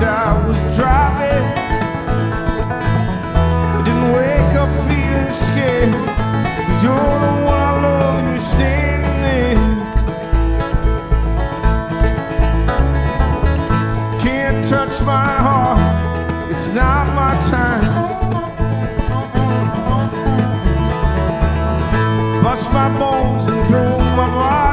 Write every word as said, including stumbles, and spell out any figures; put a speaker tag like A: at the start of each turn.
A: I was driving. I didn't wake up feeling scared, 'cause you're the one I love and you're standing there. Can't touch my heart, it's not my time. Bust my bones and throw my body